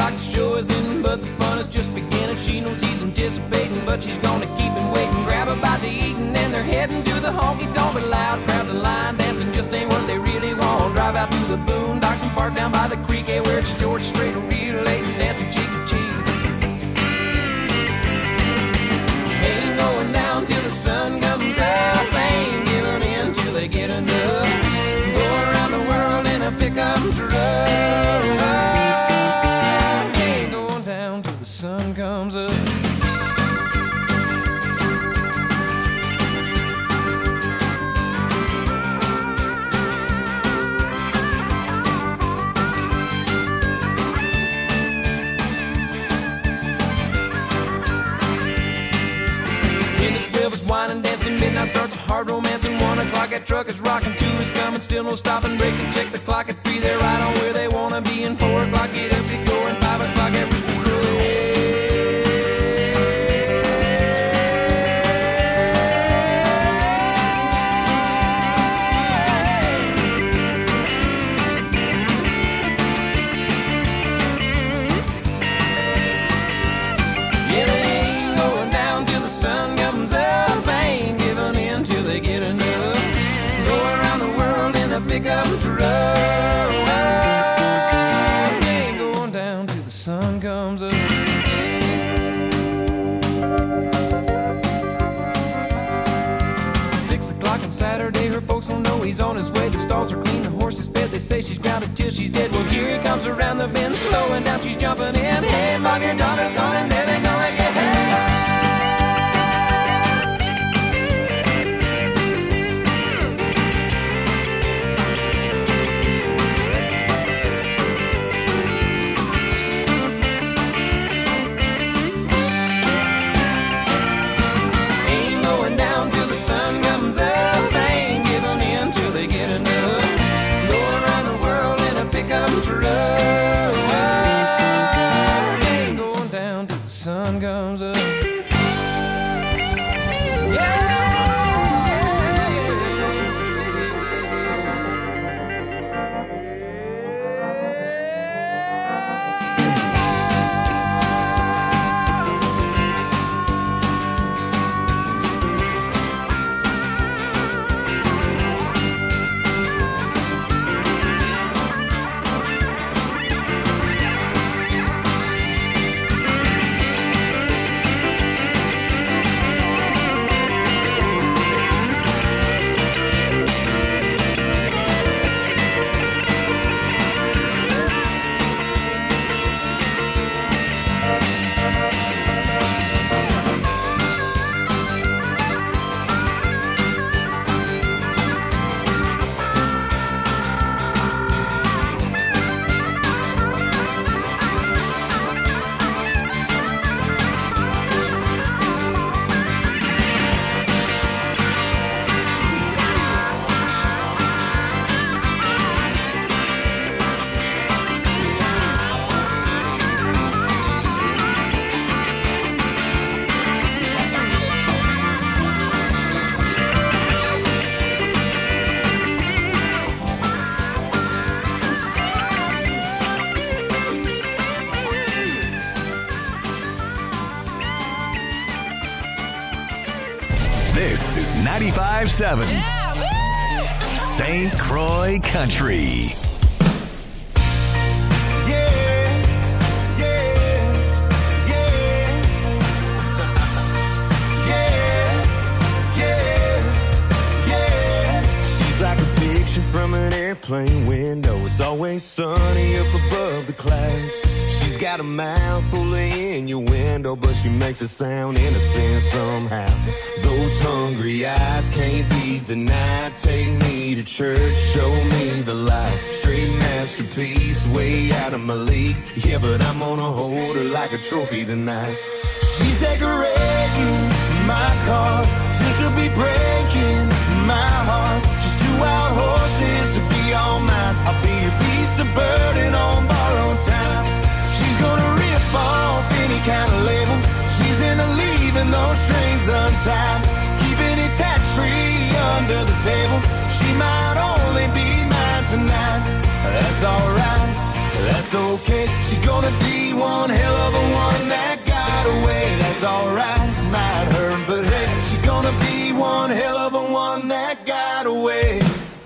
like the show is in, but the fun is just beginning. She knows he's anticipating, but she's gonna keep him waiting. Grab a bite to eat and then they're heading to the honky-tonk. But loud crowds and line dancing just ain't what they really want. Drive out to the boondocks and park down by the creek, hey, where it's George Strait and relate and dancing cheek to cheek. Ain't going down till the sun comes up, ain't giving in till they get enough. Go around the world in a pickup truck, ain't going down till the sun comes up. Wine and dancing, midnight starts a hard romance, and 1 o'clock that truck is rocking, 2 is coming, still no stopping, break to check the clock at 3, they're right on where they wanna be, and 4 o'clock get up, get going, 5 o'clock at Rooster's Crow. Yeah, they ain't going down till the sun comes up. Pickup truck, ain't going down till the sun comes up. 6 o'clock on Saturday, her folks don't know he's on his way. The stalls are clean, the horse is fed. They say she's grounded till she's dead. Well, here he comes around the bend, slowing down, she's jumping in. Hey, mom, your daughter's coming, there they gonna get her. Sun comes up, ain't giving in till they get enough. Go around the world in a pickup truck, ain't going down till the sun comes up. Yeah. This is 95.7 St. Croix Country. From an airplane window, it's always sunny up above the clouds. She's got a mouth full of innuendo, but she makes it sound innocent somehow. Those hungry eyes can't be denied. Take me to church, show me the light. Straight masterpiece, way out of my league. Yeah, but I'm gonna hold her like a trophy tonight. She's decorating my car, soon she'll be breaking my heart. She's two wild horses to be all mine. I'll be a beast of burden on borrowed time. She's gonna rip off any kind of label. She's into leaving those strings untied, keeping it tax-free under the table. She might only be mine tonight. That's alright, that's okay. She's gonna be one hell of a one that got away. That's alright, might hurt, but hey, she's gonna be one hell of a one that got away.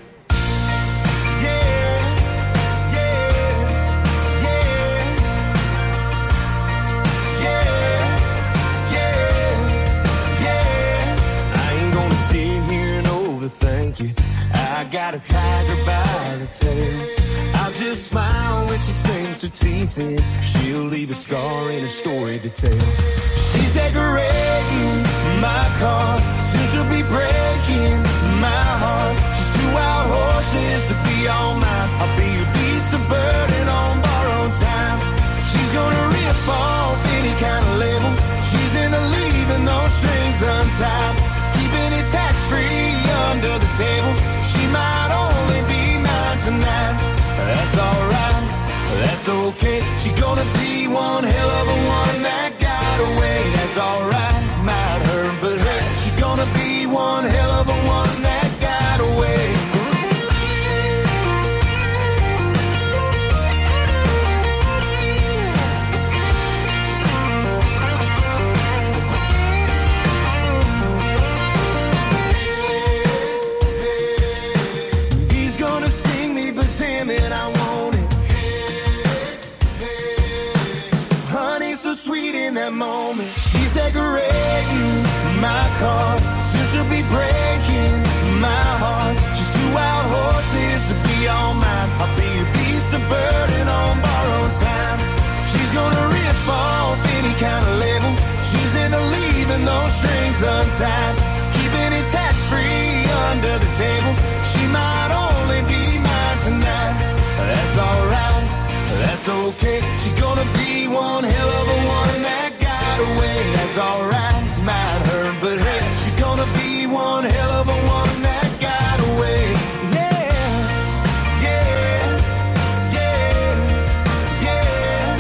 Thank you. I got a tiger by the tail. I'll just smile when she sinks her teeth in. She'll leave a scar in her story to tell. She's decorating my car, soon she'll be breaking my heart. She's two wild horses to be all mine. I'll be your beast of burden on borrowed time. She's gonna rip off any kind of label. She's into leaving those strings untied, keeping it tax-free under the table. She might only be mine tonight. That's alright, that's okay. She's gonna be one hell of a one that got away. That's alright, might hurt, but hey, she's gonna be one hell of a one that got away. That moment, she's decorating my car, soon she'll be breaking my heart. She's two wild horses to be all mine. I'll be a beast of burden on borrowed time. She's gonna rip off any kind of label. She's into leaving those strings untied, keeping it tax-free under the table. She might only be mine tonight. That's alright, that's okay. She's gonna be one hell of a one that got away. That's alright, might hurt, but hey, she's gonna be one hell of a one that got away. Yeah, yeah, yeah, yeah,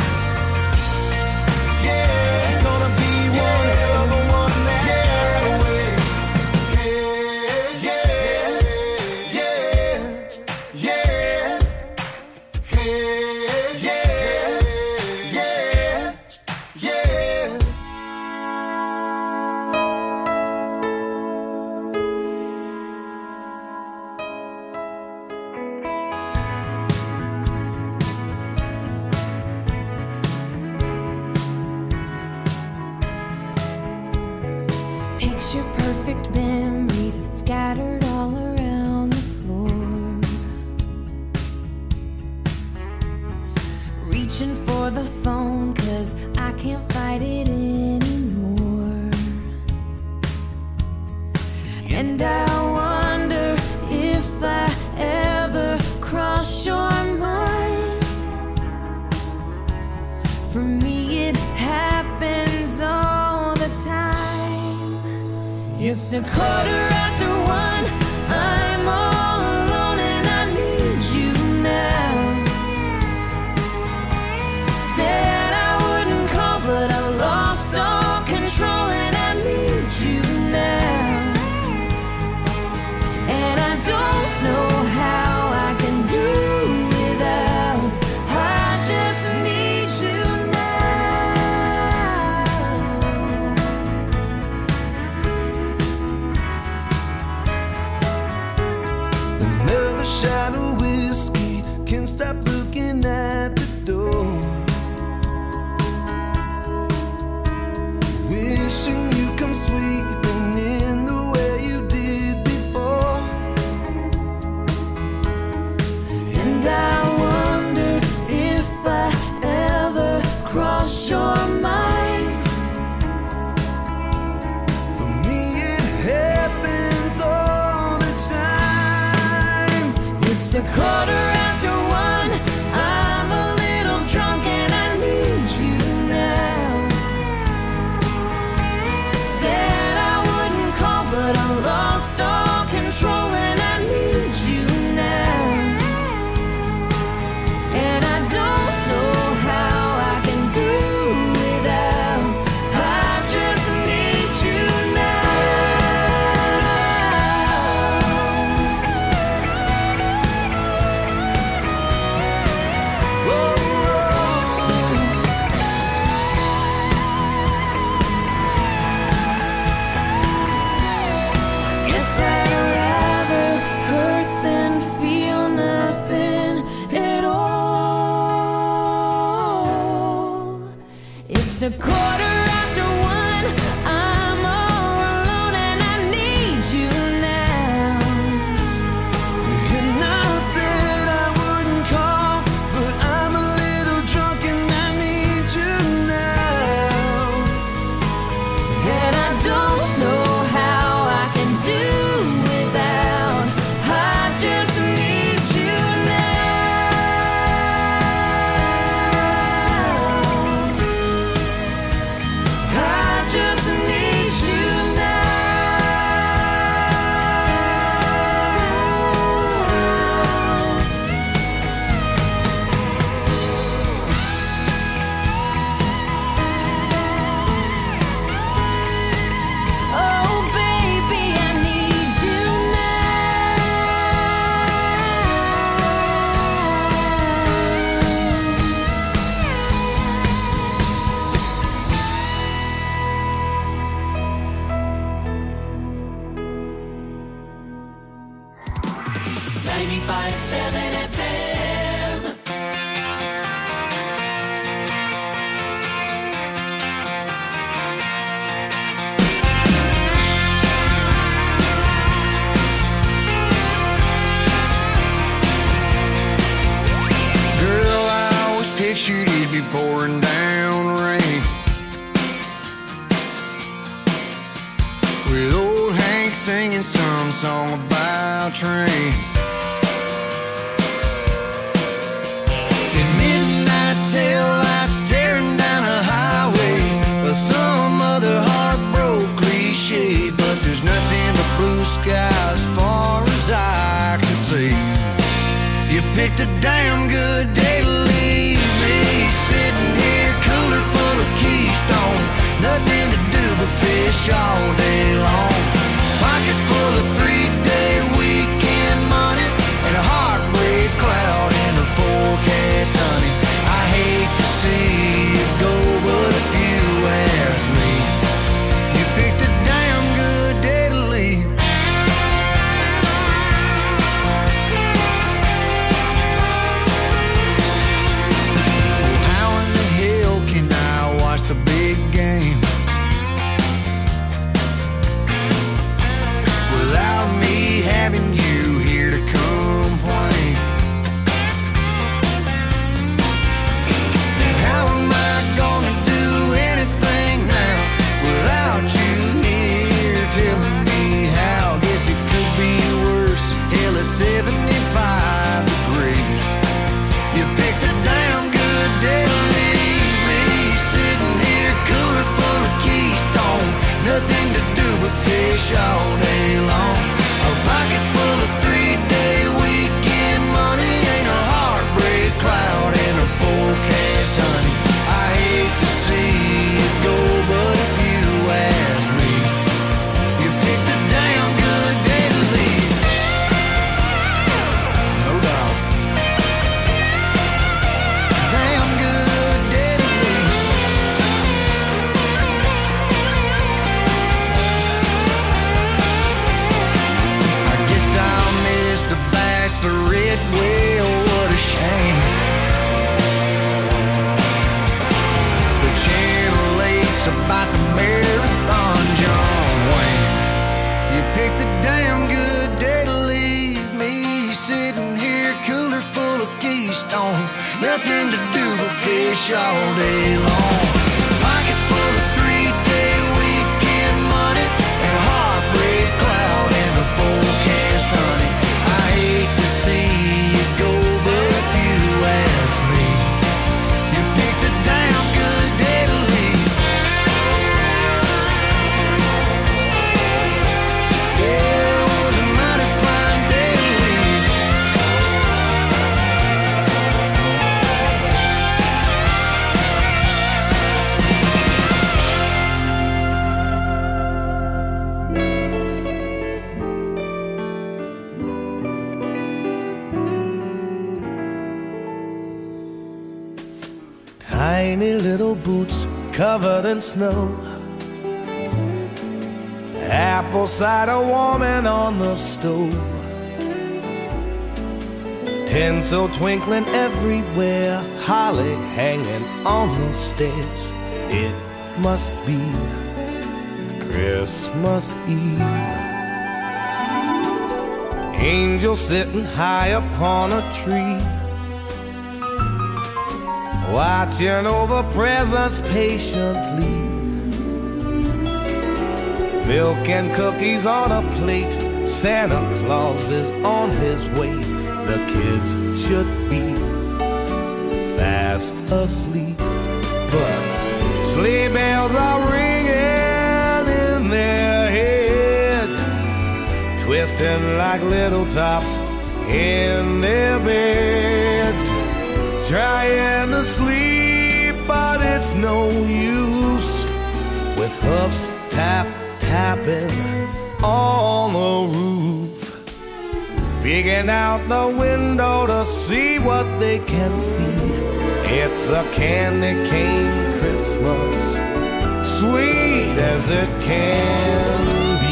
yeah. She's gonna be one hell of a one that got away. Yeah, yeah, yeah, yeah. Picture perfect memories scattered all around the floor. Reaching for the phone 'cause I can't fight it anymore. And I wonder if I ever cross your mind. For me it happens all the time. It's 1:15. I'm all alone and I need you now. Said I wouldn't call, but I lost all control and I need you now. And I don't know how I can do without. I just need you now. a 1:15. I'm all alone and I need you now. And I said I wouldn't call, but I'm a little drunk and I need you now. And I don't know how I can do without. I just need you now. I just need you now. Oh, baby, I need you now. 95.7 FM. Girl, I always pictured you'd be pouring down rain, with old Hank singing some song about trains. In midnight tail lights tearing down a highway, or some other heartbroken cliche, but there's nothing but blue skies as far as I can see. You picked a damn good day to leave me, sitting here cooler full of Keystone, nothing to do but fish all day long. Pocket full of 3-day weekend money and a heartbreak cloud in the forecast, honey. I hate to see you go, but if you ask me, you picked a damn good day to leave. How in the hell can I watch the big game without me having you here to complain? And how am I gonna do anything now without you here telling me how? Guess it could be worse. Hell, it's 75 degrees. You picked a damn good day to leave me, sitting here cooler full of Keystone, nothing to do but fish all day long. A pocket full of 3-day weekend money ain't a heartbreak cloud in a forecast, honey. I hate to see you go, but if you ask me, you picked a damn good day to leave. No doubt. Damn good day to leave. I guess I'll miss the bachelorette. Well, what a shame. The Channel 8's about the marathon, John Wayne. You picked a damn good day to leave me, sitting here cooler full of Keystone, nothing to do but fish all day long. Pocket full of 3-day weekend money and a heartbreak cloud in the forecast, honey. I hate to see you go, but if you ask me, you picked a damn good day to leave. Yeah, it was a mighty fine day to leave. Tiny little boots covered in snow, apple cider warming on the stove, tinsel twinkling everywhere, holly hanging on the stairs. It must be Christmas Eve. Angel sitting high upon a tree, watching over presents patiently. Milk and cookies on a plate, Santa Claus is on his way. The kids should be fast asleep, but sleigh bells are ringing in their heads, twisting like little tops in their beds, trying to sleep, but it's no use, with hoofs tapping on the roof, peeking out the window to see what they can see. It's a candy cane Christmas, sweet as it can be.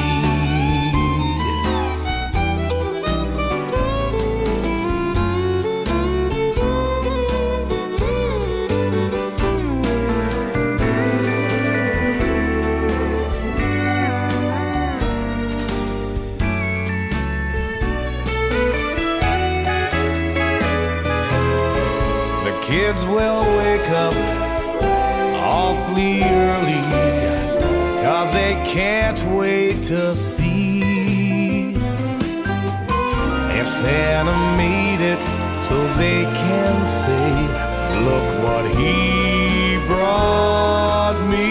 Kids will wake up awfully early, 'cause they can't wait to see if Santa made it, so they can say, look what he brought me.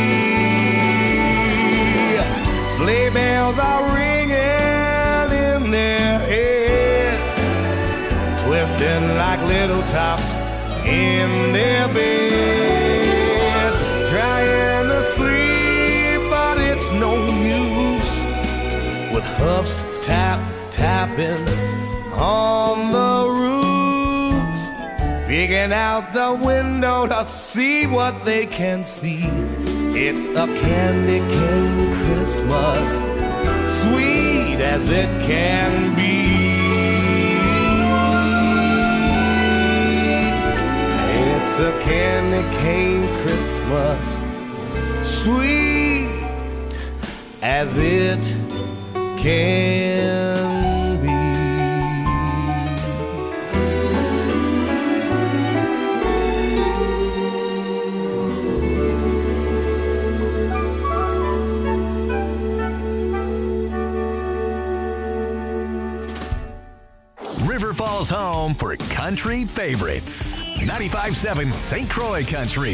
Sleigh bells are ringing in their heads, twisting like little tops in their beds, trying to sleep, but it's no use, with hoofs tapping on the roof, peeking out the window to see what they can see. It's a candy cane Christmas, sweet as it can be. It's a candy cane Christmas, sweet as it can be. River Falls home for country favorites. 95.7 St. Croix Country.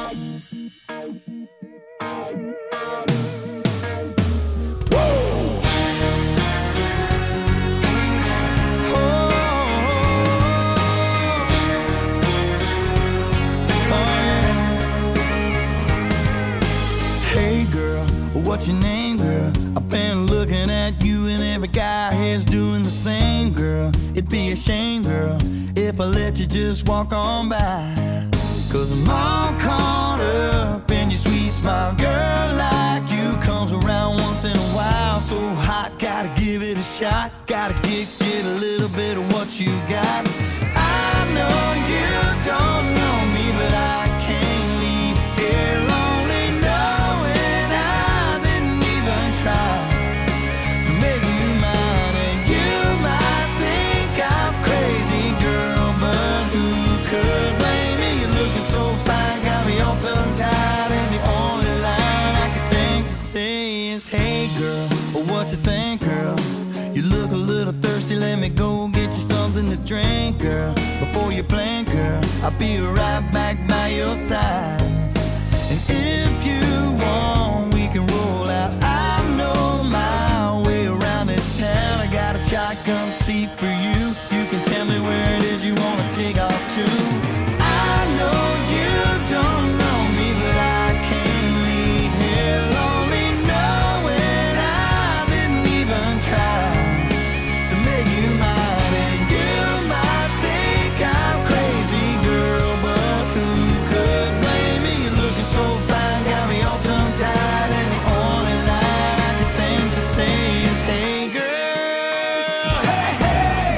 Hey girl, what's your name, girl? I've been looking at you and every guy here's doing the same, girl. It'd be a shame, girl, if I let you just walk on by, 'cause I'm all caught up in your sweet smile. Girl like you comes around once in a while, so hot, gotta give it a shot, gotta get a little bit of what you got. I know you don't know me, but I can't leave here lonely, knowing I didn't even try to make you mine. And you might think I'm crazy, girl, but who could blame me? You're looking so fine, got me all tongue-tied, and the only line I can think to say is, hey girl, what you think, girl? You look a little thirsty, let me go get you something to drink, girl. Before you blink, girl, I'll be right back by your side. And if you want, we can roll out. I know my way around this town. I got a shotgun seat for you. You can tell me where it is you wanna take off to. I know you don't know me, but I can't leave here lonely, knowing I didn't even try to make you mine. And you might think I'm crazy, girl, but who could blame me? You're looking so fine, got me all tongue-tied, and the only line I can think to say is, hey girl, hey, hey.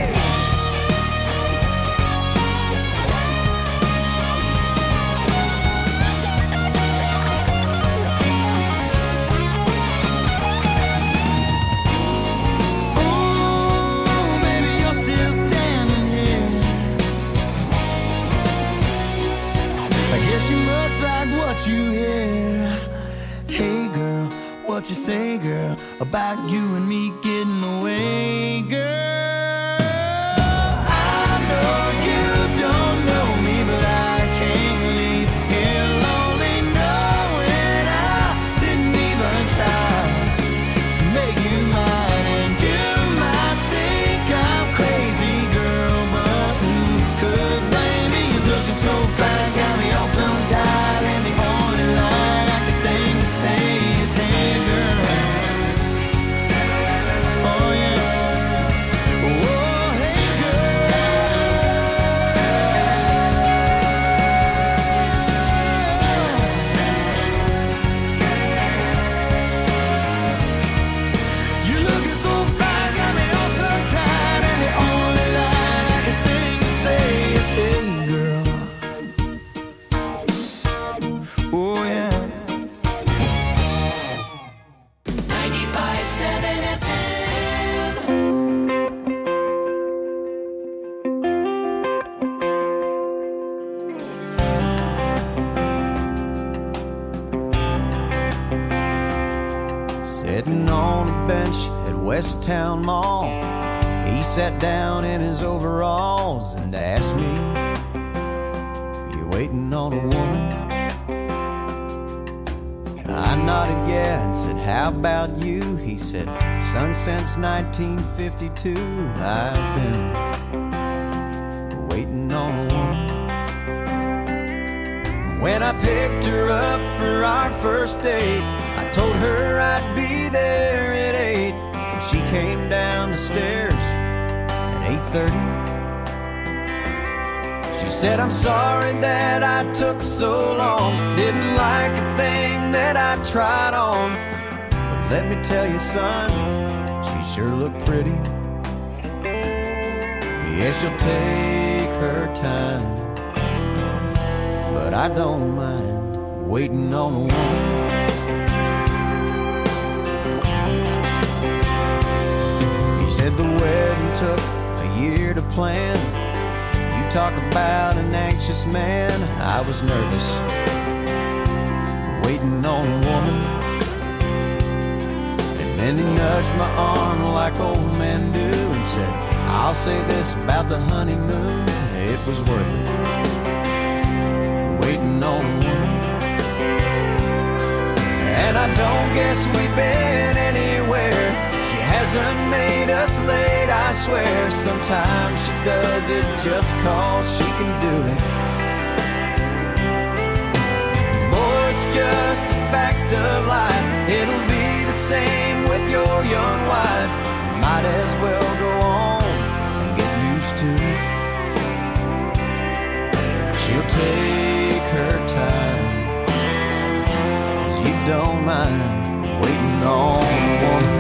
what you hear. Hey girl, what you say, girl, about you and me getting away, girl? I know you don't know me, but I can't leave here lonely, knowing I didn't even try to make you mine. And you might think I'm crazy, girl, but who could blame me? You're looking so fine, got me all tongue-tied, and the only line I could think to say is, hey girl. Oh yeah. Oh hey girl. You're looking so fine, got me all tongue-tied, and the only line I could think to say is, hey girl. Oh yeah. 95.7 FM. Sitting on a bench at West Town Mall, he sat down in his overalls and asked me, "You waiting on a woman?" I nodded yeah and said, "How about you?" He said, "Son, since 1952 I've been waiting on a woman." When I picked her up for our first date, I told her I'd be there at 8, and she came down the stairs at 8:30. She said, "I'm sorry that I took so long, didn't like a thing that I tried on, but let me tell you, son, she sure looked pretty. Yeah, she'll take her time, but I don't mind waiting on a woman." He said the wedding took a year to plan. You talk about an anxious man. I was nervous, waiting on a woman. And then he nudged my arm like old men do and said, "I'll say this about the honeymoon, it was worth it, waiting on a woman." And I don't guess we've been anywhere. She hasn't made us late, I swear. Sometimes she does it just 'cause she can do it. Boy, it's just a fact of life. It'll be the same with your young wife. You might as well go on and get used to it. She'll take her time, 'cause you don't mind waiting on a woman.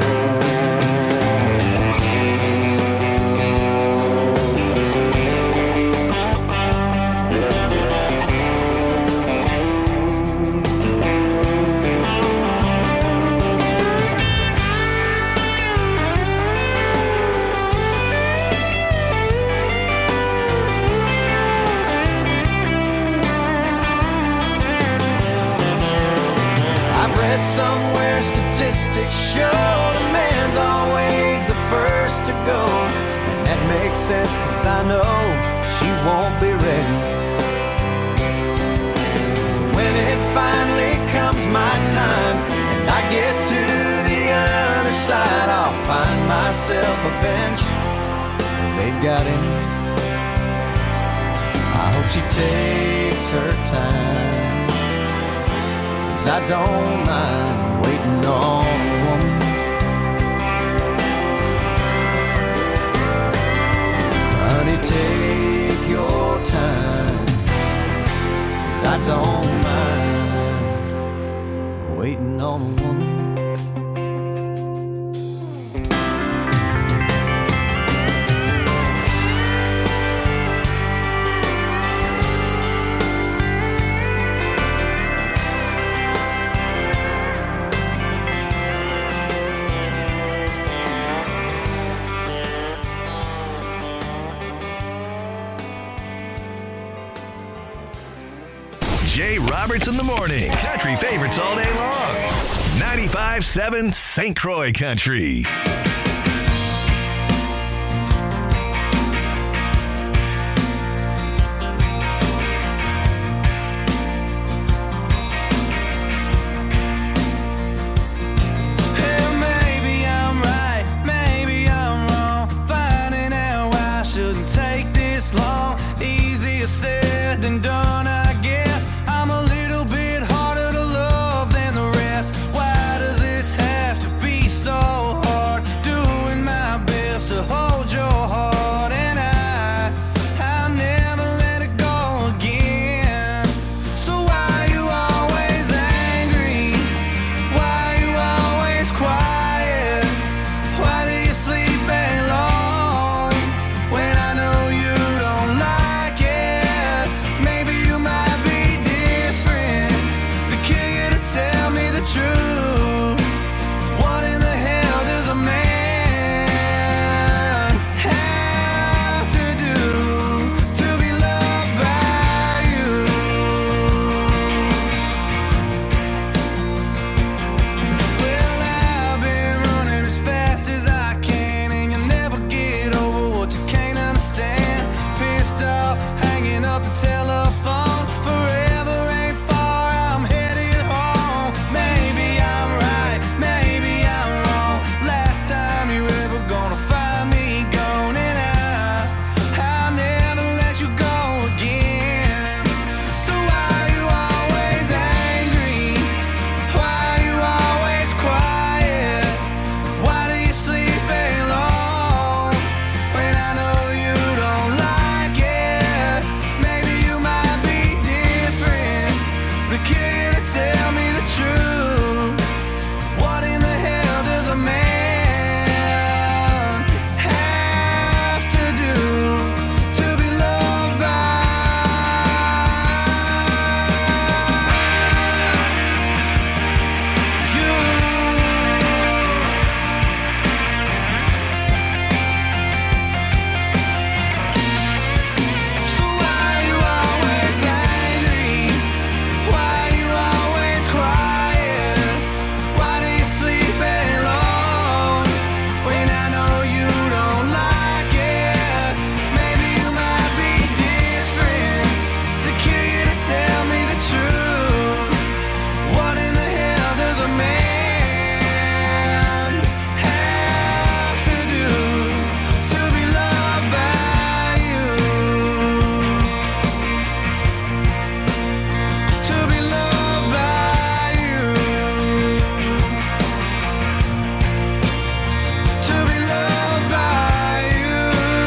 Somewhere statistics show the man's always the first to go, and that makes sense 'cause I know she won't be ready. So when it finally comes my time and I get to the other side, I'll find myself a bench if they've got any. I hope she takes her time, I don't mind waiting on a woman. Honey, take your time, 'cause I don't mind waiting on a woman. Jay Roberts in the morning. Country favorites all day long. 95.7 St. Croix Country. Said than done, I guess. I'm a little bit harder to love than the rest. Why does this have to be so hard? Doing my best to hold your heart, and I'll never let it go again. So why you always angry? Why you always quiet? Why do you sleep alone when I know you don't like it? Tell me the truth. What in the hell does a man have to do to be loved by you? Well, I've been running as fast as I can, and you'll never get over what you can't understand. Pissed off, hanging up the telephone. Forever ain't far, I'm headed home. Maybe I'm right, maybe I'm wrong. Last time you ever gonna find me gone, and I'll never let you go again. So why you always angry? Why you always quiet? Why do you sleep alone when I know you don't like it? Maybe you might be different, but can you tell me the truth? What in the hell does a man have to do to be loved by you? So why you always angry? Why you always quiet? Why do you sleep alone when I know you don't like it? Maybe you might be different. The key to tell me the truth. What in the hell does a man have to do to be loved by you? To be loved by you. To be loved by you.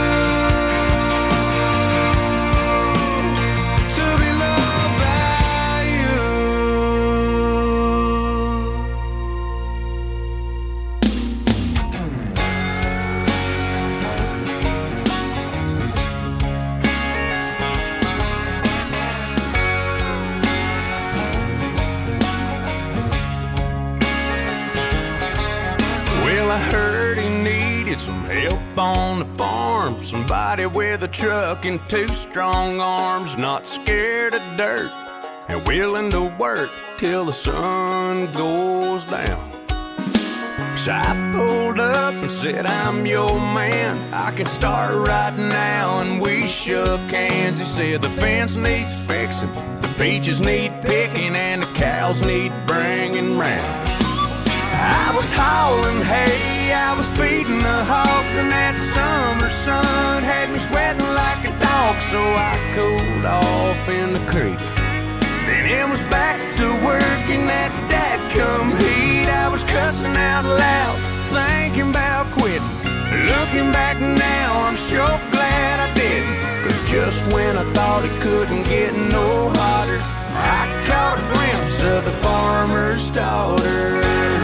To be loved by you. Well, I heard he needed some help on the farm. Somebody with a truck and two strong arms, not scared of dirt and willing to work till the sun goes down. So I pulled up and said, I'm your man. I can start right now, and we shook hands. He said the fence needs fixing, the peaches need picking, and the cows need bringing round. I was hauling hay, I was feeding the hogs, and that summer sun had me sweating like a dog. So I cooled off in the creek. Then it was back to work in that dadgum heat. I was cussing out loud, thinking about quitting. Looking back now, I'm sure glad I didn't. 'Cause just when I thought it couldn't get no hotter, I caught a glimpse of the farmer's daughter.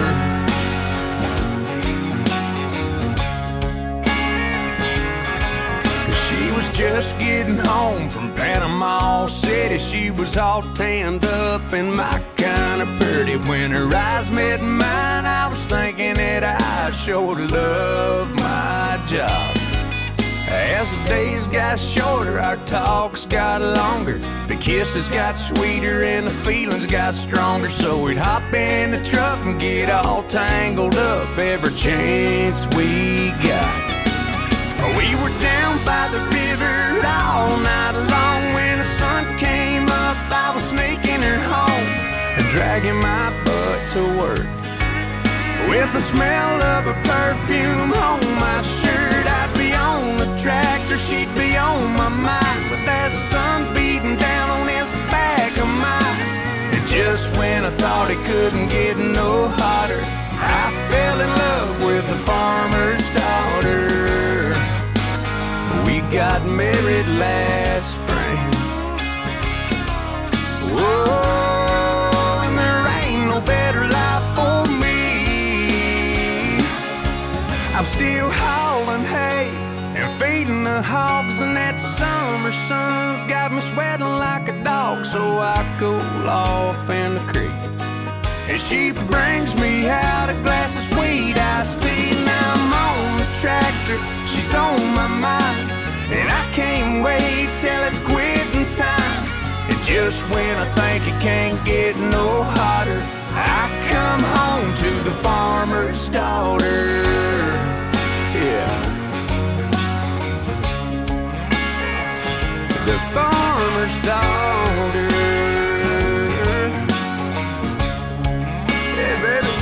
She was just getting home from Panama City. She was all tanned up and my kind of pretty. When her eyes met mine, I was thinking that I sure love my job. As the days got shorter, our talks got longer. The kisses got sweeter and the feelings got stronger. So we'd hop in the truck and get all tangled up every chance we got. We were down by the river all night long. When the sun came up, I was sneaking her home and dragging my butt to work. With the smell of her perfume on my shirt, I'd be on the tractor, she'd be on my mind, with that sun beating down on this back of mine. And just when I thought it couldn't get no hotter, I fell in love with the farmer's daughter. We got married last spring. Whoa, and there ain't no better life for me. I'm still hauling hay and feeding the hogs, and that summer sun's got me sweating like a dog. So I cool off in the creek, and she brings me out a glass of sweet iced tea. Now I'm on the tractor, she's on my mind, and I can't wait till it's quitting time. And just when I think it can't get no hotter, I come home to the farmer's daughter. Yeah, the farmer's daughter. Yeah, baby.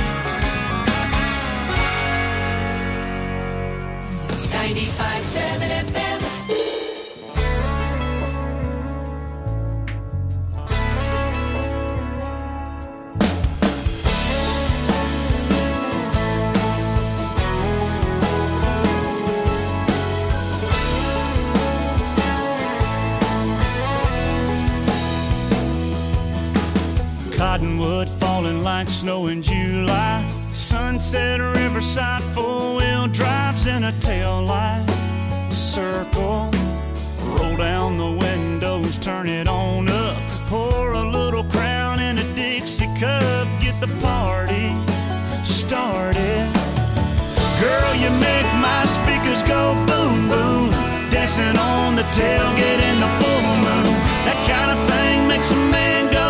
95.7 FM. Cottonwood falling like snow in July. Sunset riverside, four-wheel drives in a tail light. Circle, roll down the windows, turn it on up. Pour a little Crown in a Dixie cup, get the party started. Girl, you make my speakers go boom, boom. Dancing on the tailgate in the full moon. That kind of thing makes a man go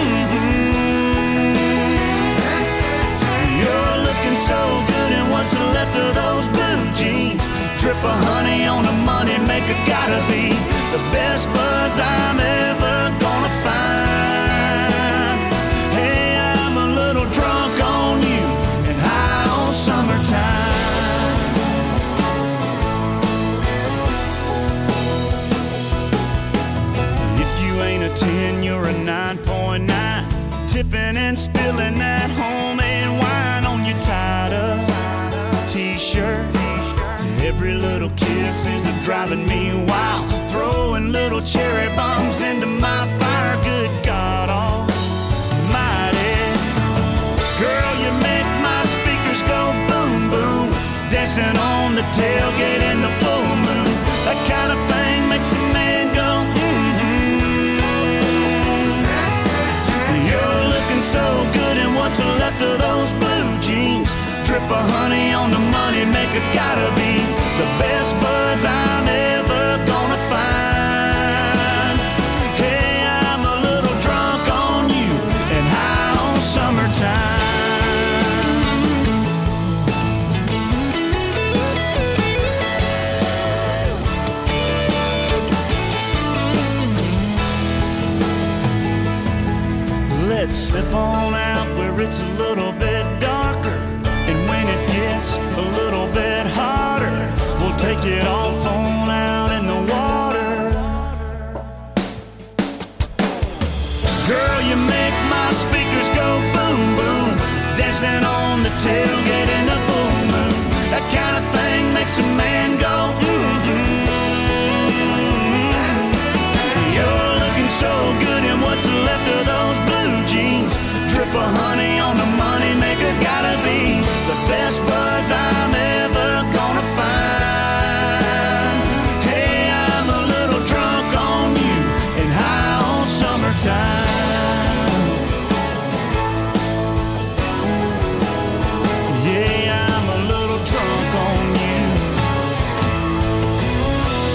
so good, and what's left of those blue jeans? Drip of honey on the money maker, gotta be the best buzz I'm ever gonna find. Hey, I'm a little drunk on you and high on summertime. If you ain't a 10, you're a 9.9. Tipping and spilling that homemade wine on your tied-up t-shirt. Every little kiss is driving me wild. Throwing little cherry bombs into my fire. Good God almighty. Girl, you make my speakers go boom, boom. Dancing on the tailgate in the full moon. That kind of thing makes a man go You're looking so good, and what's left of those blue jeans? Drip of honey on the money maker, gotta be the best buzz I'm ever gonna find. Hey, I'm a little drunk on you and high on summertime. Let's slip on out where it's a little bit darker, and when it gets a little bit hotter, we'll take it off on out in the water. Girl, you make my speakers go boom, boom. Dancing on the tailgate in the full moon. That kind of thing makes a man go You're looking so good, and what's left of those blue jeans? Drip of honey on the money maker, gotta be the best buzz I'm ever gonna find. Hey, I'm a little drunk on you and high on summertime. Yeah, I'm a little drunk on you.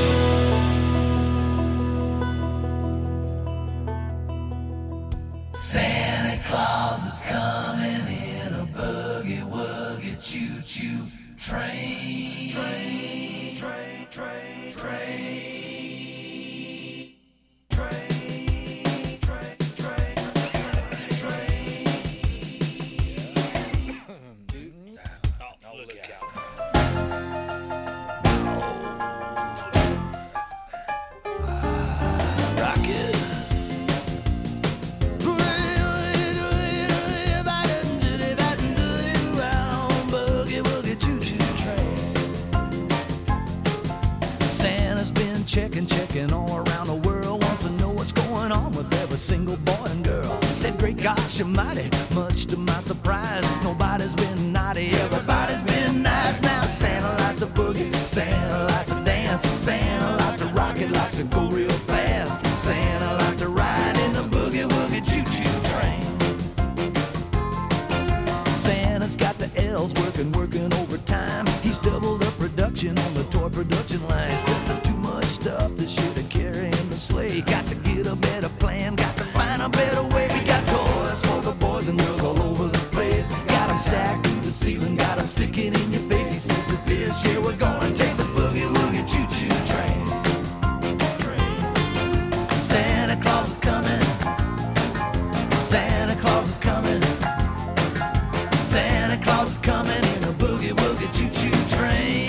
Santa Claus is coming in a boogie-woogie choo-choo train. Train, train, train, train. Checking all around the world, wants to know what's going on with every single boy and girl. Said, great gosh almighty, much to my surprise, nobody's been naughty, everybody's been nice. Now Santa likes to boogie, Santa likes to dance, Santa likes to rock it, likes to go real fast. Santa likes to ride in the boogie-woogie choo-choo train. Santa's got the elves working overtime. He's doubled up production on the toy production line. Said there's too much stuff that should have carried in the sleigh. Got to get a better plan, got to find a better way. We got toys for the boys and girls all over the place. Got them stacked to the ceiling, got them sticking in your face. He says that this year we're gonna take the boogie-woogie choo-choo train. Santa Claus is coming. Santa Claus is coming. Santa Claus is coming in a boogie-woogie choo-choo train.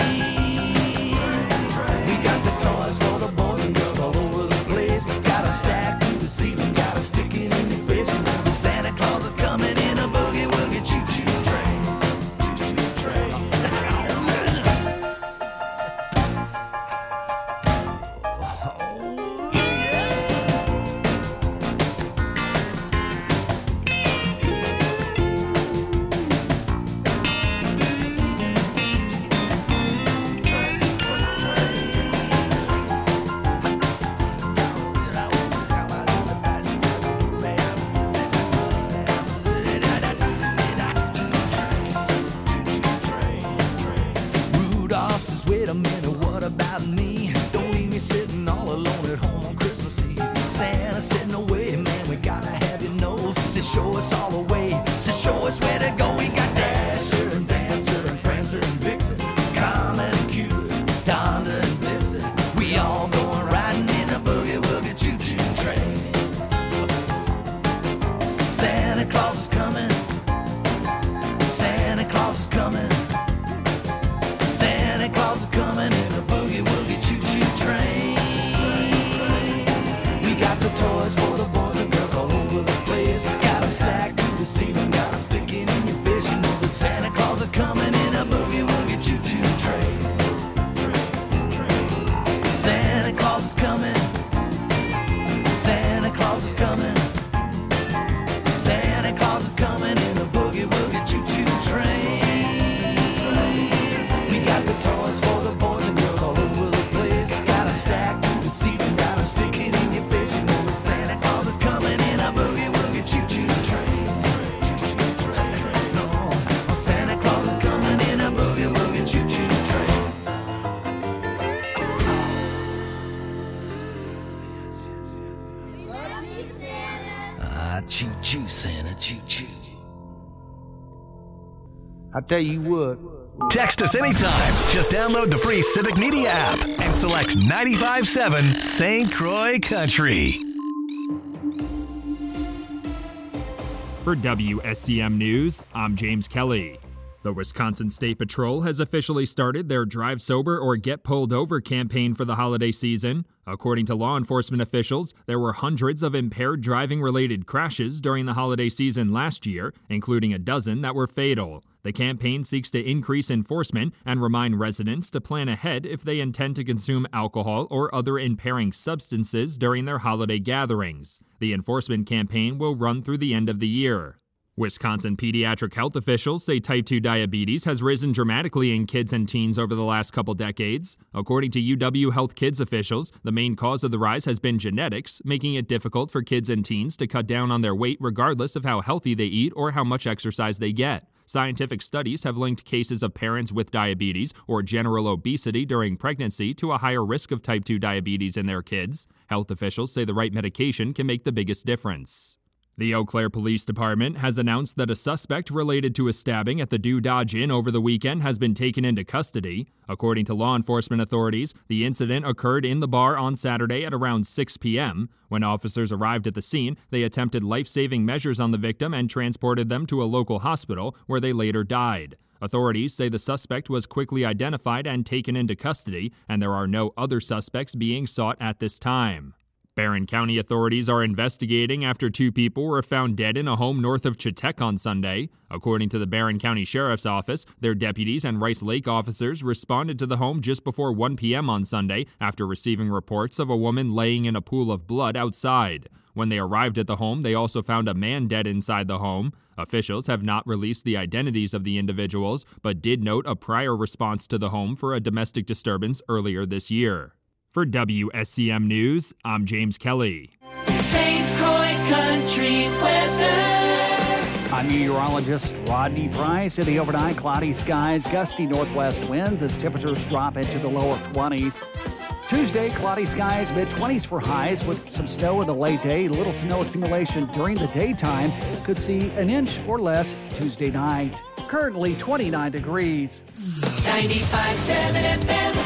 We got the toys for the boys and girls all over the place. Got them stacked to the ceiling, got them sticking in your face. You know that Santa Claus is coming in a boogie-woogie choo-choo train. Choo-choo train. Oh, yeah. Rudolph says, wait a minute, what about me? Don't leave me sitting all alone at home on Christmas Eve. Santa said, no way, man, we gotta have your nose to show us all the way, to show us where to go. We got Dasher and Dancer and Prancer and Vixen, Comet and Cupid, Donner and Blitzen. We all going riding in a boogie-woogie choo-choo train. Santa Claus is coming. Santa Claus is coming. Santa Claus is coming in a boogie-woogie choo-choo train. We got the toys for the boys and girls all over the place. Got them stacked to the ceiling, got them sticking in your face. You know that Santa Claus is coming in a boogie-woogie choo-choo train. Santa Claus is coming. Santa Claus is coming. Santa Claus is coming in a boogie-woogie choo-choo train. We got the toys for the boys and girls all over the place. Got them stacked to the ceiling, got them sticking in your face. You know that Santa Claus is coming in a boogie-woogie choo-choo train. No, Santa Claus is coming in a boogie-woogie choo-choo train. Choo-choo, Santa, choo-choo. I tell you what. Text us anytime. Just download the free Civic Media app and select 95.7 St. Croix Country. For WSCM News, I'm James Kelly. The Wisconsin State Patrol has officially started their Drive Sober or Get Pulled Over campaign for the holiday season. According to law enforcement officials, there were hundreds of impaired driving-related crashes during the holiday season last year, including a dozen that were fatal. The campaign seeks to increase enforcement and remind residents to plan ahead if they intend to consume alcohol or other impairing substances during their holiday gatherings. The enforcement campaign will run through the end of the year. Wisconsin pediatric health officials say type 2 diabetes has risen dramatically in kids and teens over the last couple decades. According to UW Health Kids officials, the main cause of the rise has been genetics, making it difficult for kids and teens to cut down on their weight regardless of how healthy they eat or how much exercise they get. Scientific studies have linked cases of parents with diabetes or general obesity during pregnancy to a higher risk of type 2 diabetes in their kids. Health officials say the right medication can make the biggest difference. The Eau Claire Police Department has announced that a suspect related to a stabbing at the Do Dodge Inn over the weekend has been taken into custody. According to law enforcement authorities, the incident occurred in the bar on Saturday at around 6 p.m. When officers arrived at the scene, they attempted life-saving measures on the victim and transported them to a local hospital where they later died. Authorities say the suspect was quickly identified and taken into custody, and there are no other suspects being sought at this time. Barron County authorities are investigating after 2 people were found dead in a home north of Chetek on Sunday. According to the Barron County Sheriff's Office, their deputies and Rice Lake officers responded to the home just before 1 p.m. on Sunday after receiving reports of a woman laying in a pool of blood outside. When they arrived at the home, they also found a man dead inside the home. Officials have not released the identities of the individuals, but did note a prior response to the home for a domestic disturbance earlier this year. For WSCM News, I'm James Kelly. St. Croix Country weather. I'm meteorologist Rodney Price. In the overnight, cloudy skies, gusty northwest winds as temperatures drop into the lower 20s. Tuesday, cloudy skies, mid-20s for highs with some snow in the late day. Little to no accumulation during the daytime. Could see an inch or less Tuesday night. Currently 29 degrees. 95.7 FM.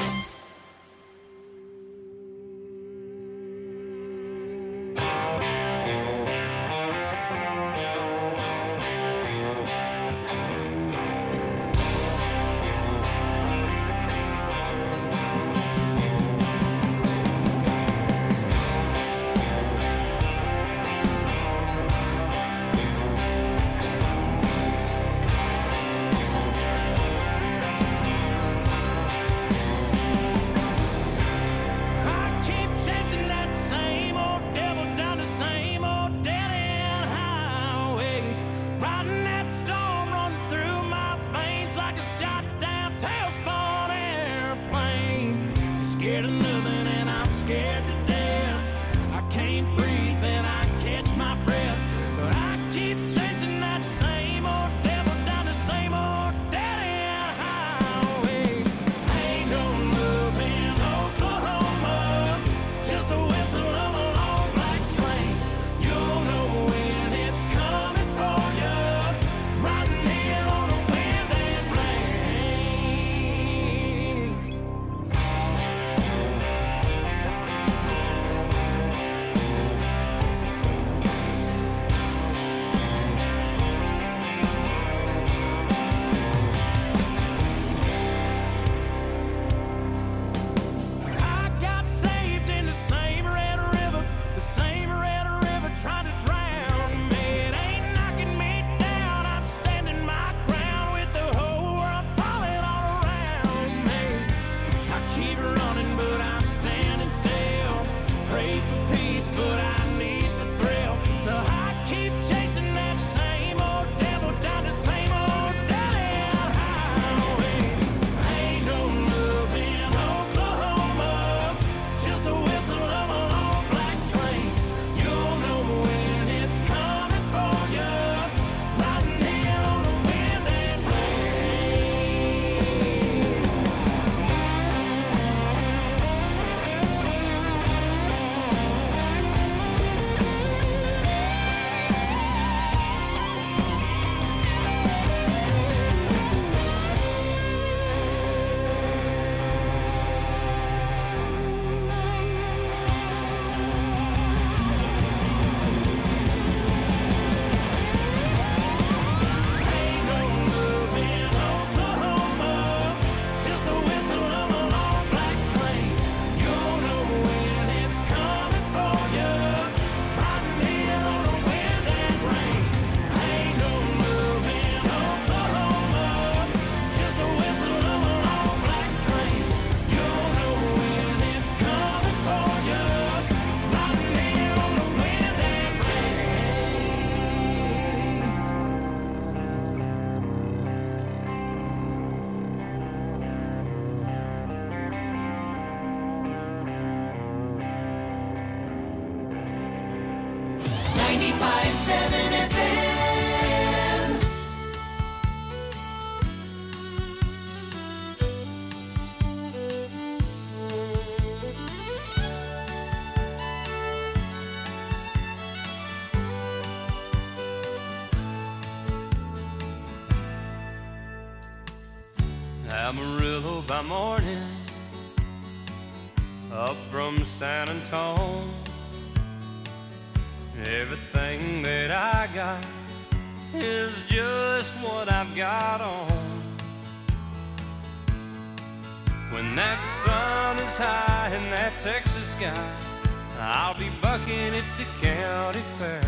Amarillo by morning, up from San Antonio. Everything that I got is just what I've got on. When that sun is high in that Texas sky, I'll be bucking at the county fair.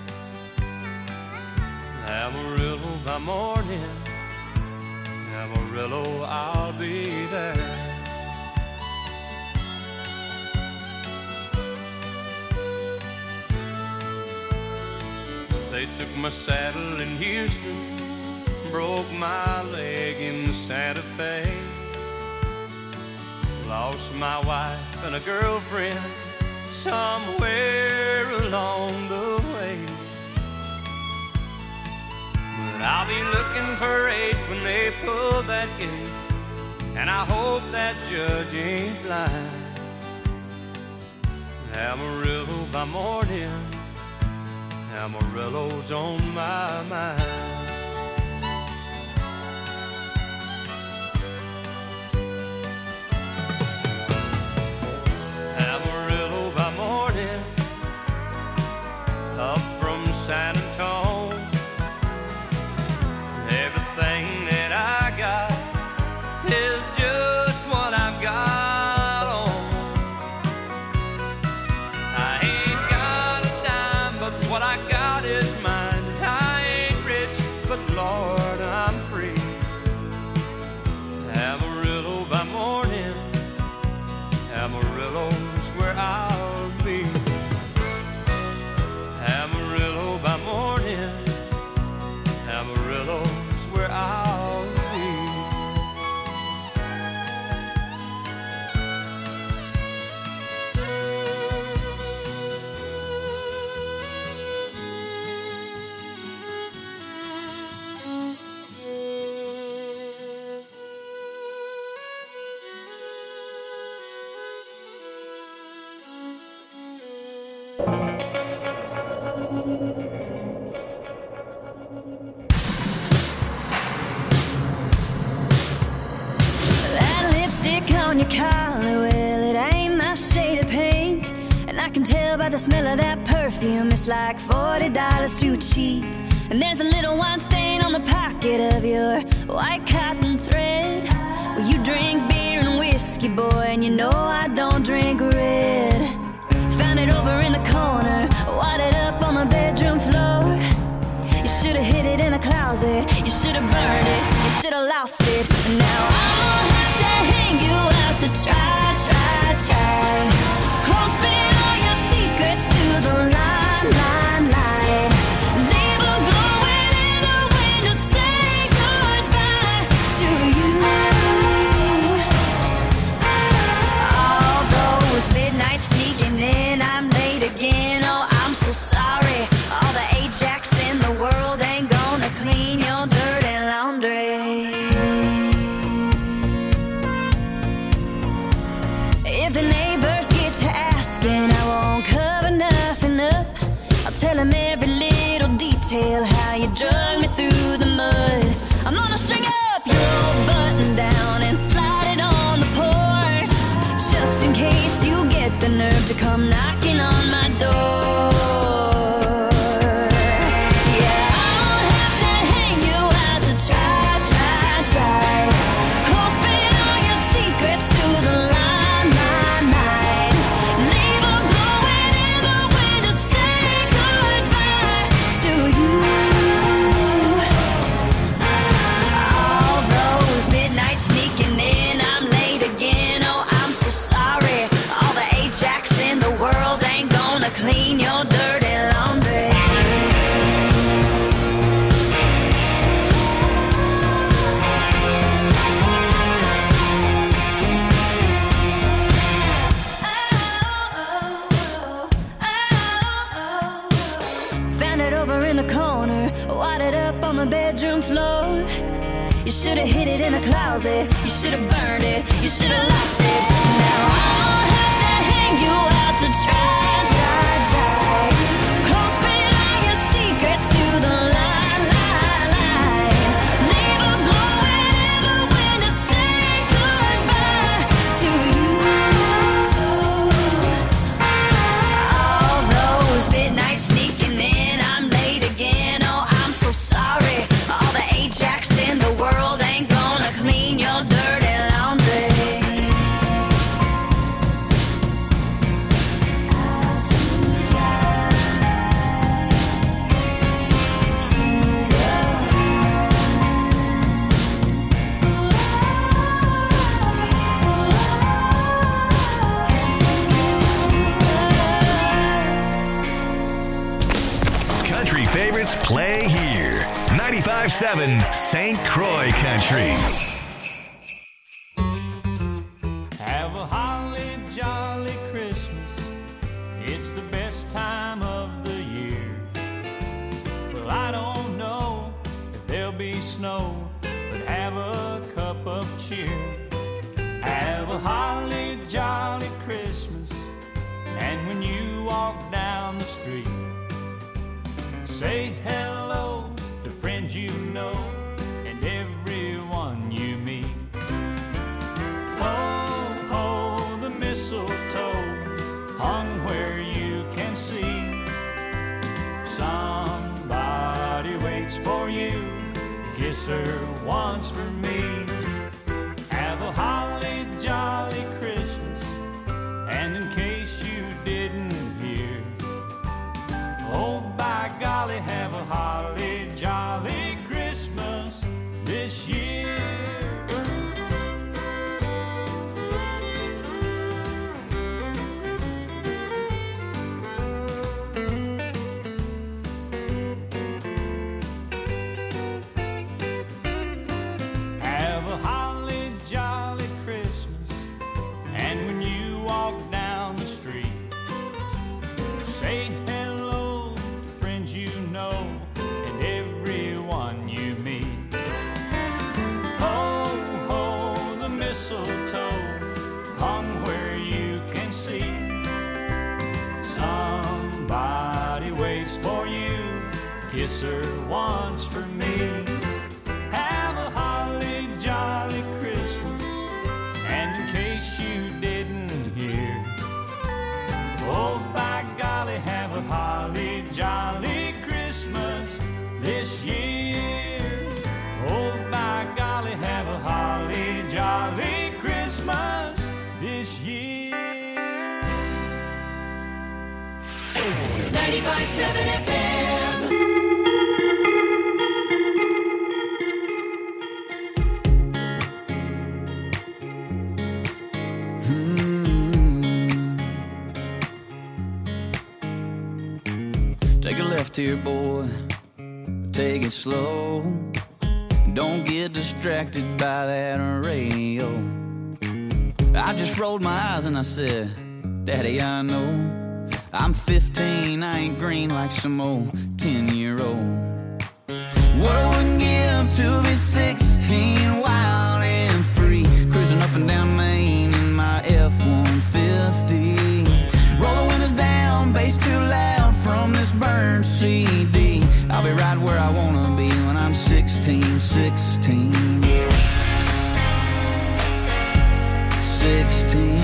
Amarillo by morning, Amarillo, I'll be there. They took my saddle in Houston, broke my leg in Santa Fe. Lost my wife and a girlfriend somewhere along the way. But I'll be looking for 8 when they pull that gate, and I hope that judge ain't blind. Amarillo by morning, Amarillo's on my mind. Amarillo by morning, up from San Antonio. Everything that I got is just what I've got on. I ain't got a dime, but what I got is mine. I ain't rich, but Lord, I'm free. Amarillo by morning, Amarillo's where I'll be. Amarillo by morning, Amarillo's where I'll be. That lipstick on your collar, well, it ain't my shade of pink. And I can tell by the smell of that perfume, it's like $40 too cheap. And there's a little wine stain on the pocket of your white cotton thread. Well, you drink beer and whiskey, boy, and you know I don't drink red. Found it over in the corner, wadded up on the bedroom floor. You should've hid it in the closet, you should've burned it, you should've lost it. And now I'll have to hang you out to try. Close bid all your secrets to the line. Leave a glowing in the wind to say goodbye to you. All those midnights sneaking in, I'm late again, oh, I'm so sorry. All the Ajax in the world ain't gonna clean your dirty laundry. If the neighbors get to asking, I won't cover nothing up. I'll tell them every little detail, how you drug me through the mud. I'm gonna string up your old button down and slide it on the porch, just in case you get the nerve to come knocking on my door. Yeah, I'll have to hang you out to try. Close bid all your secrets to the line. Leave a glowing in the wind to say goodbye to you. All those midnights sneaking in, I'm late again, oh, I'm so sorry. All the Ajax in the world ain't gonna clean your dirty laundry. Found it over in the corner, wadded up on the bedroom floor. You should've hid it in a closet, you should've burned it, you should've lost it. Now I'll have to hang you out to try. Close bid all your secrets to the line. Leave a glowing in the wind to say country favorites play here. 95.7 St. Croix Country. Have a holly jolly Christmas. It's the best time of the year. Well, I don't know if there'll be snow, but have a cup of cheer. Have a holly jolly Christmas. And when you walk down the street, say hello to friends you know and everyone you meet. Ho, ho, the mistletoe hung where you can see. Somebody waits for you, kiss her once for me. Have a holly jolly Christmas, and in case you didn't hear, oh by golly, have a holly jolly Christmas this year. Have a holly jolly Christmas, and when you walk down the street, say hello to friends you know and everyone you meet. Ho, ho, the mistletoe hung where you can see. Somebody waits for you, kiss her once for me. Have a holly jolly Christmas, and in case you didn't hear, oh by golly, have a holly jolly Christmas this year. Oh by golly, have a holly jolly Christmas this year. 95.7 FM. Take a left here, boy, take it slow. Don't get distracted by that radio. I just rolled my eyes and I said, Daddy, I know I'm 15, I ain't green like some old 10-year-old. What I wouldn't give to be 16, wild and free, cruising up and down Main in my F-150. Roll the windows down, bass too loud from this burned CD. I'll be right where I wanna be when I'm 16, 16. 16.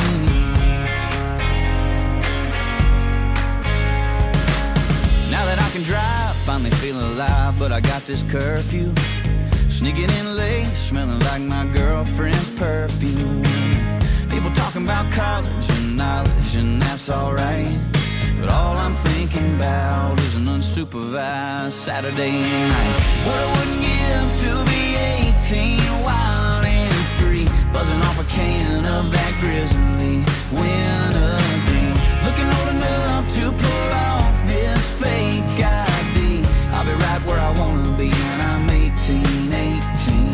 Now that I can drive, finally feeling alive, but I got this curfew. Sneaking in late, smelling like my girlfriend's perfume. People talking about college and knowledge, and that's alright. But all I'm thinking about is an unsupervised Saturday night. What I wouldn't give to be 18, wild and free, buzzing off a can of that grizzly wintergreen. Looking old enough to pull off this fake ID. I'll be right where I wanna be when I'm 18, 18.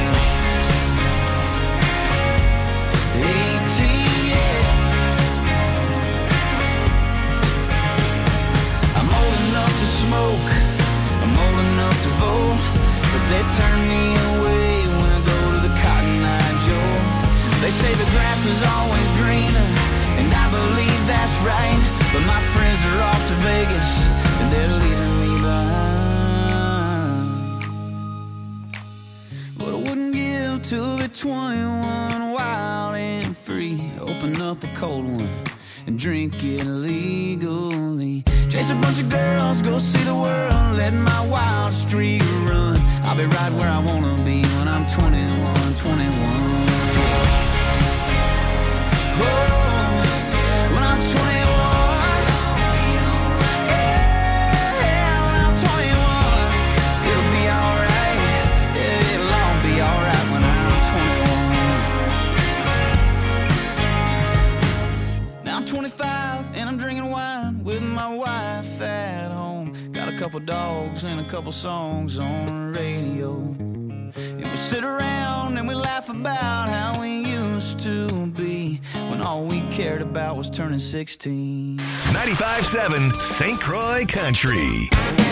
18, yeah. I'm old enough to smoke, I'm old enough to vote, but they turn me away when I go to the Cotton Eye Joe. They say the grass is always greener, and I believe that's right, but my friends are off to Vegas, and they're leaving me behind. But I wouldn't give to be 21, wild and free, open up a cold one and drink it legally. Chase a bunch of girls, go see the world, let my wild streak run. I'll be right where I wanna be when I'm 21, 21. Oh, when I'm 21, yeah, when I'm 21, it'll be alright, yeah, it'll all be alright when I'm 21. Now I'm 25 and I'm drinking wine with my wife at home. Got a couple couple dogs and a couple songs on the radio. And we sit around and we laugh about how we used to be when all we cared about was turning 16. 95.7 St. Croix Country.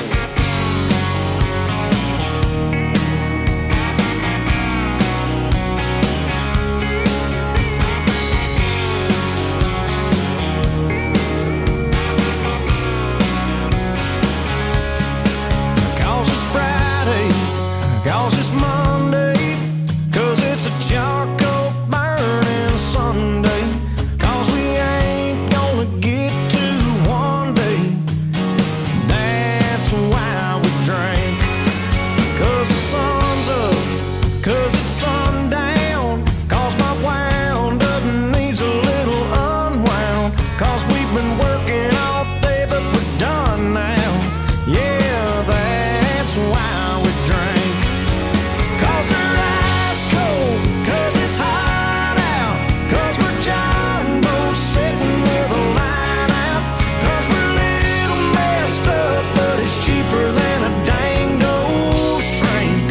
Cause it's Monday, cause it's a charcoal burning Sunday. Cause we ain't gonna get to one day. That's why we drink. Cause the sun's up, cause it's sundown. Cause my wound up needs a little unwound. Cause we've been working all day but we're done now. Yeah, that's why we drink. Cause they're ice cold, cause it's hot out. Cause we're John Boy sitting with a line out. Cause we're a little messed up, but it's cheaper than a dang old shrink.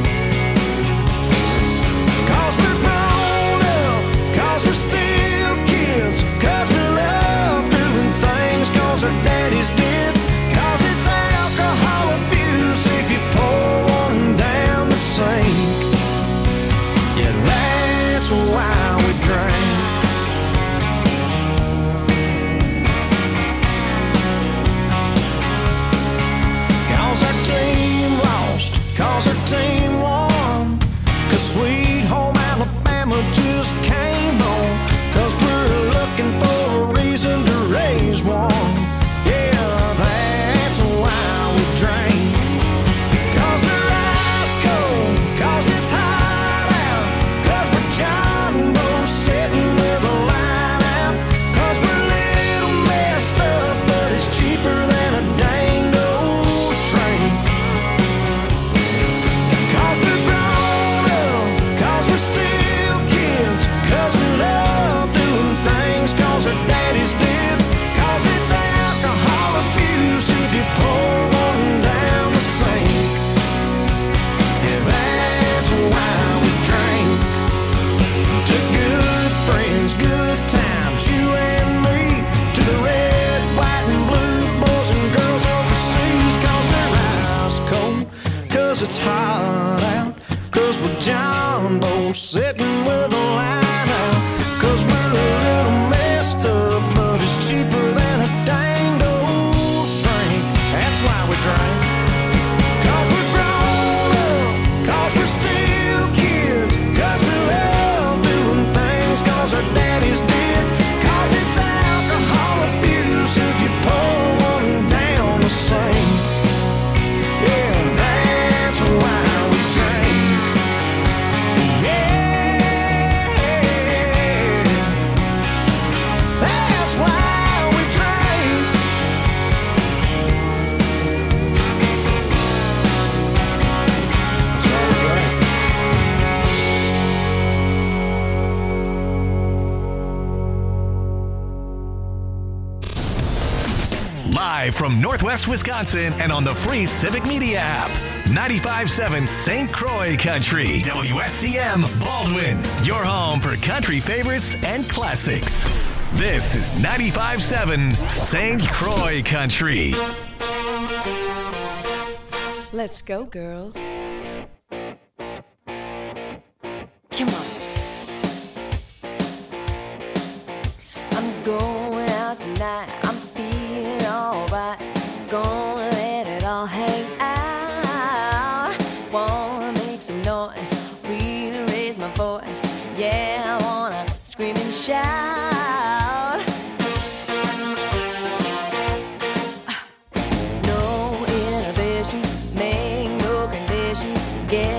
Cause we're grown up, cause we're still kids. Cause we love doing things cause our daddies did. Cause it's alcohol abuse if you pour one down the sink. Yeah, that's why we drink. Cause our team lost, cause our team won. Cause Sweet Home Alabama just came on. Cause we're looking for a reason to raise one. Yeah, that's why we drink. Cause they're ice cold, cause it's hot out. Cause we're John Boy sitting with a line out. Cause we're a little messed up, but it's cheaper than a dang old shrink. Cause we're grown up, cause we're still kids. Cause we love doing things cause our daddies did. Cause it's alcohol abuse if you pour one down the sink. Yeah, that's why we drink. To good friends, good times, you and me. To the red, white, and blue boys and girls overseas. Cause they're ice cold, cause it's hot out. Cause we're John Boy sitting with a line out. Cause we're a little messed up, but it's cheaper than a dang old shrink. That's why we drink. Cause we're grown up, cause we're still kids. Cause we love doing things cause our daddies did. Cause it's alcohol abuse if you pour one down the sink. Yeah, that's why we drink. Yeah, that's why we drink. That's why we drink. Live from Northwest Wisconsin and on the free Civic Media app. 95.7 St. Croix Country. WSCM Baldwin. Your home for country favorites and classics. This is 95.7 St. Croix Country. Let's go, girls. Come on. I'm going out tonight. I'm feeling alright. Gonna let it all hang out. Wanna make some noise, really raise my voice. Yeah, I wanna scream and shout. No inhibitions, make no conditions. Get